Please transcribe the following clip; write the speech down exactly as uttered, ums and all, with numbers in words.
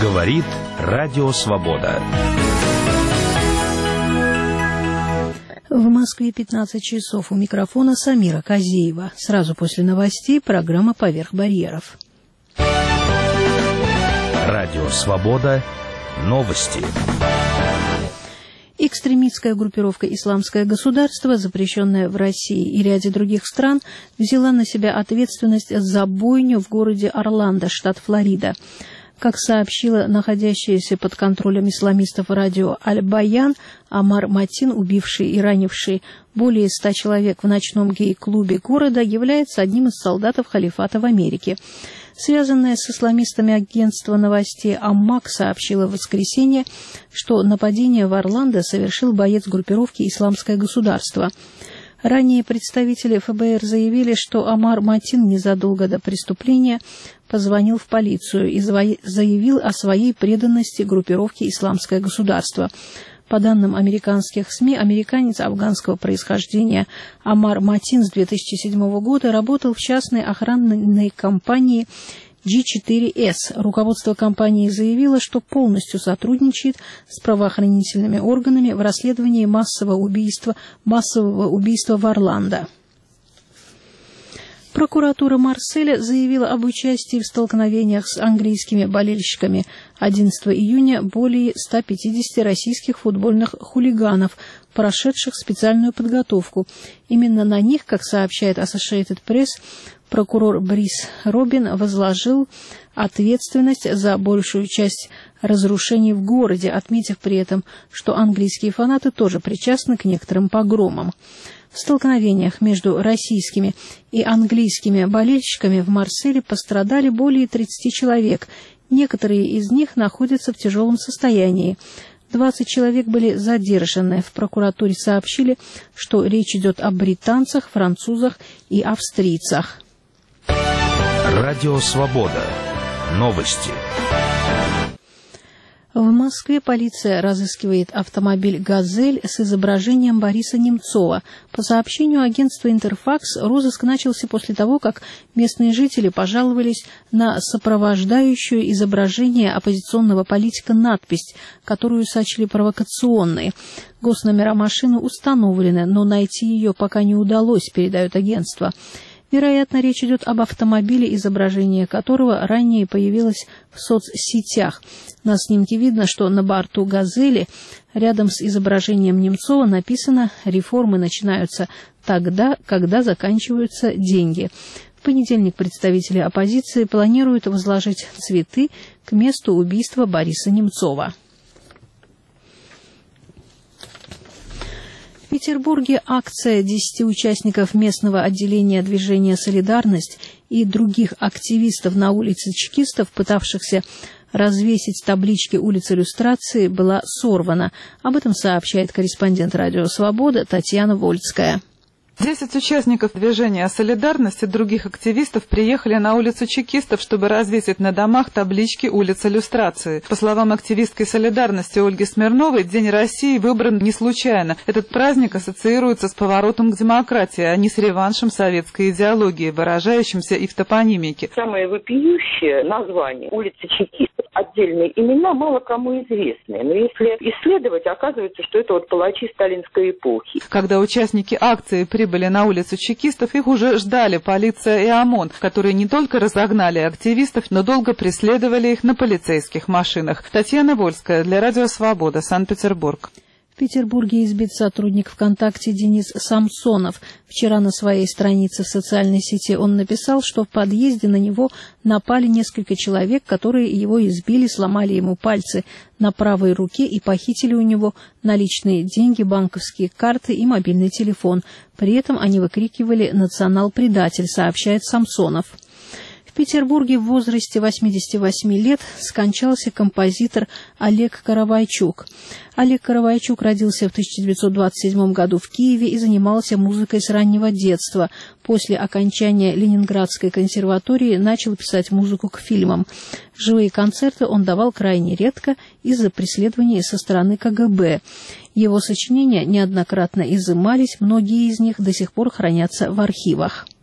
Говорит Радио Свобода. В Москве пятнадцать часов. У микрофона Самира Казеева. Сразу после новостей программа «Поверх барьеров». Радио Свобода. Новости. Экстремистская группировка «Исламское государство», запрещенная в России и ряде других стран, взяла на себя ответственность за бойню в городе Орландо, штат Флорида. Как сообщила находящаяся под контролем исламистов радио «Аль-Баян», Амар Матин, убивший и ранивший более ста человек в ночном гей-клубе города, является одним из солдатов халифата в Америке. Связанное с исламистами агентство новостей «Аммак» сообщило в воскресенье, что нападение в Орландо совершил боец группировки «Исламское государство». Ранее представители эф бэ эр заявили, что Амар Матин незадолго до преступления позвонил в полицию и заявил о своей преданности группировке «Исламское государство». По данным американских СМИ, американец афганского происхождения Амар Матин с две тысячи седьмого года работал в частной охранной компании джи четыре эс. Руководство компании заявило, что полностью сотрудничает с правоохранительными органами в расследовании массового убийства, массового убийства в Орландо. Прокуратура Марселя заявила об участии в столкновениях с английскими болельщиками. одиннадцатого июня более ста пятидесяти российских футбольных хулиганов, прошедших специальную подготовку. Именно на них, как сообщает Associated Press, прокурор Брис Робин возложил ответственность за большую часть разрушений в городе, отметив при этом, что английские фанаты тоже причастны к некоторым погромам. В столкновениях между российскими и английскими болельщиками в Марселе пострадали более тридцати человек. Некоторые из них находятся в тяжелом состоянии. двадцать человек были задержаны. В прокуратуре сообщили, что речь идет о британцах, французах и австрийцах. Радио Свобода. Новости. В Москве полиция разыскивает автомобиль «Газель» с изображением Бориса Немцова. По сообщению агентства «Интерфакс», розыск начался после того, как местные жители пожаловались на сопровождающую изображение оппозиционного политика надпись, которую сочли провокационной. Госномера машины установлены, но найти ее пока не удалось, передает агентство. Вероятно, речь идет об автомобиле, изображение которого ранее появилось в соцсетях. На снимке видно, что на борту «Газели» рядом с изображением Немцова написано «Реформы начинаются тогда, когда заканчиваются деньги». В понедельник представители оппозиции планируют возложить цветы к месту убийства Бориса Немцова. В Петербурге акция десяти участников местного отделения движения «Солидарность» и других активистов на улице Чекистов, пытавшихся развесить таблички улицы Иллюстрации, была сорвана. Об этом сообщает корреспондент «Радио Свобода» Татьяна Вольцкая. Десять участников движения «Солидарность» и других активистов приехали на улицу Чекистов, чтобы развесить на домах таблички улицы Иллюстрации. По словам активистки «Солидарности» Ольги Смирновой, День России выбран не случайно. Этот праздник ассоциируется с поворотом к демократии, а не с реваншем советской идеологии, выражающимся и в топонимике. Самое вопиющее название улицы Чекистов, отдельные имена мало кому известны. Но если исследовать, оказывается, что это вот палачи сталинской эпохи. Когда участники акции прибыли на улицу Чекистов, их уже ждали полиция и ОМОН, которые не только разогнали активистов, но долго преследовали их на полицейских машинах. Татьяна Вольская для Радио Свобода, Санкт-Петербург. В Петербурге избит сотрудник ВКонтакте Денис Самсонов. Вчера на своей странице в социальной сети он написал, что в подъезде на него напали несколько человек, которые его избили, сломали ему пальцы на правой руке и похитили у него наличные деньги, банковские карты и мобильный телефон. При этом они выкрикивали «Национал-предатель», сообщает Самсонов. В Петербурге в возрасте восьмидесяти восьми лет скончался композитор Олег Каравайчук. Олег Каравайчук родился в тысяча девятьсот двадцать седьмом году в Киеве и занимался музыкой с раннего детства. После окончания Ленинградской консерватории начал писать музыку к фильмам. Живые концерты он давал крайне редко из-за преследования со стороны ка гэ бэ. Его сочинения неоднократно изымались, многие из них до сих пор хранятся в архивах.